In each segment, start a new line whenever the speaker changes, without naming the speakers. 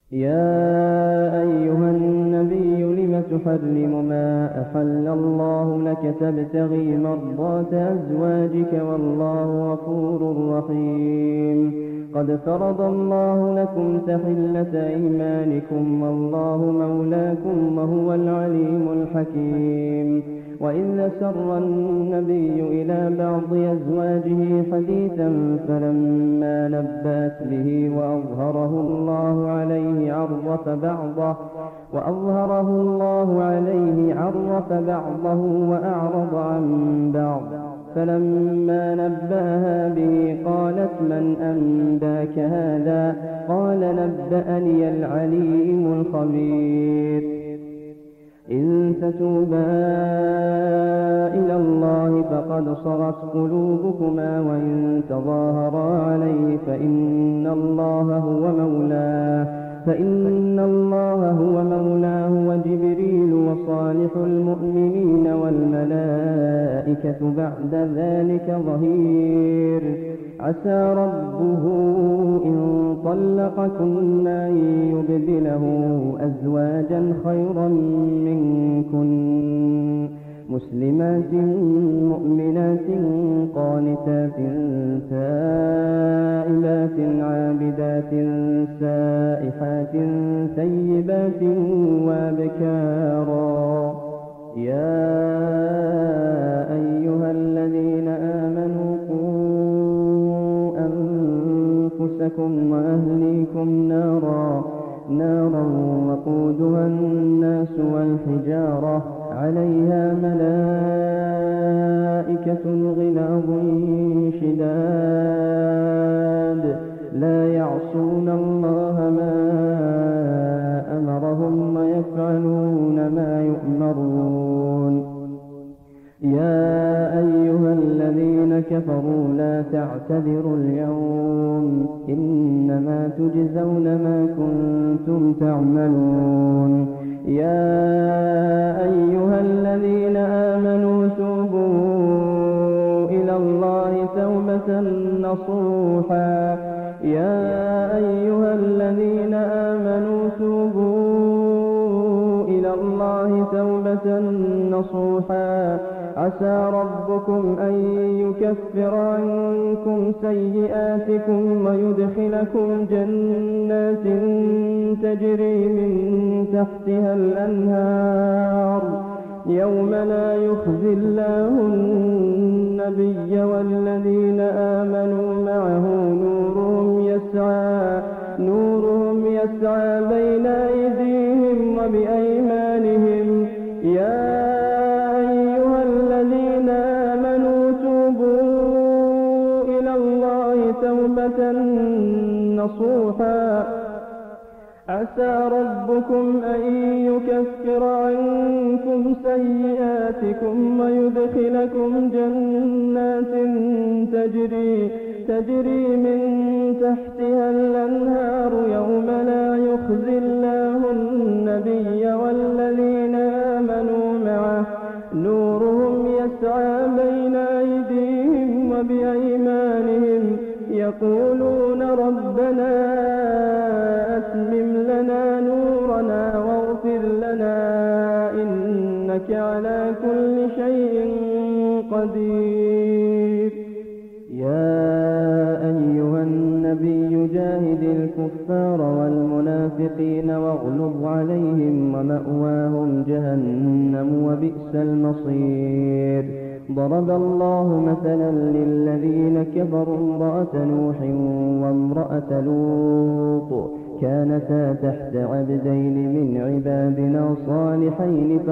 يا أيها النبي لم تحرم ما أحل الله لك تبتغي مرضات أزواجك والله غفور رحيم قد فرض الله لكم تحلة أيمانكم والله مولاكم وهو العليم الحكيم وإذ أسر النبي إلى بعض أزواجه حديثا فلما نبأت به وأظهره الله عليه عرف بعضه وأعرض عن بعض فلما نبأها به قالت من أنباك هذا قال نبأني العليم الخبير إن تتوبا إلى الله فقد صغت قلوبكما وإن تظاهرا عليه فإن الله هو مولاه وجبريل وصالح المؤمنين والملائكة بعد ذلك ظهير عسى ربه إن طلقكن أن يبدله أزواجا خيرا منكن مسلمات مؤمنات قانتات تائبات عابدات سائحات ثيبات وابكارا يا أيها الذين آمنوا قوا أنفسكم وأهليكم نارا وقودها الناس والحجارة عليها ملائكة غلاظ شداد لا يعصون الله ما أمرهم ويفعلون ما يؤمرون يا أيها الذين كفروا لا تعتذروا اليوم إنما تجزون ما كنتم تعملون يا أيها الذين آمنوا توبوا إلى الله توبة نصوحا يا أيها الذين آمنوا توبوا إلى الله توبة نصوحا عسى ربكم أن يكفر عنكم سيئاتكم ويدخلكم جنات تجري من تحتها الأنهار يوم لا يخزي الله النبي والذين آمنوا معه نورهم يسعى بين أيديهم وبأيمانهم يا أيها الذين آمنوا توبوا إلى الله توبة نصوحا عسى ربكم أن يكفر عنكم سيئاتكم ويدخلكم جنات تجري من تحتها الأنهار يوم لا يخزي الله النبي والذين آمنوا معه نورهم يسعى بين أيديهم وبأيمانهم يقولون ربنا أتمم لنا نورنا واغفر لنا إنك على كل شيء قدير يا أيها النبي جاهد الكفار والمنافقين واغلظ عليهم ومأواهم جهنم وبئس المصير ضرب الله مثلا للذين كفروا امرأة نوح وامرأة لوط كانتا تحت عبدين من عبادنا صالحين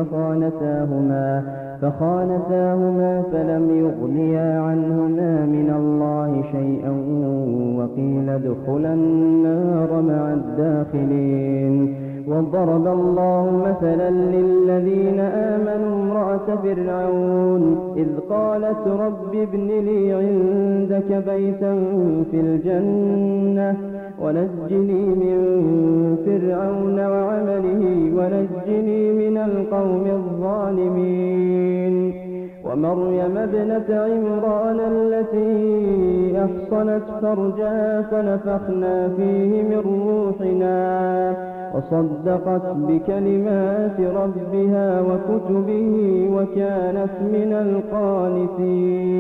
فخانتاهما فلم يغنيا عنهما من الله شيئا وقيل ادخلا النار مع الداخلين وضرب الله مثلا للذين آمنوا امرأة فرعون إذ قالت رب ابن لي عندك بيتا في الجنة ونجني من فرعون وعمله ونجني من القوم الظالمين ومريم ابنة عمران التي أحصنت فرجها فنفخنا فيه من روحنا وصدقت بكلمات ربها وكتبه وكانت من القانتين.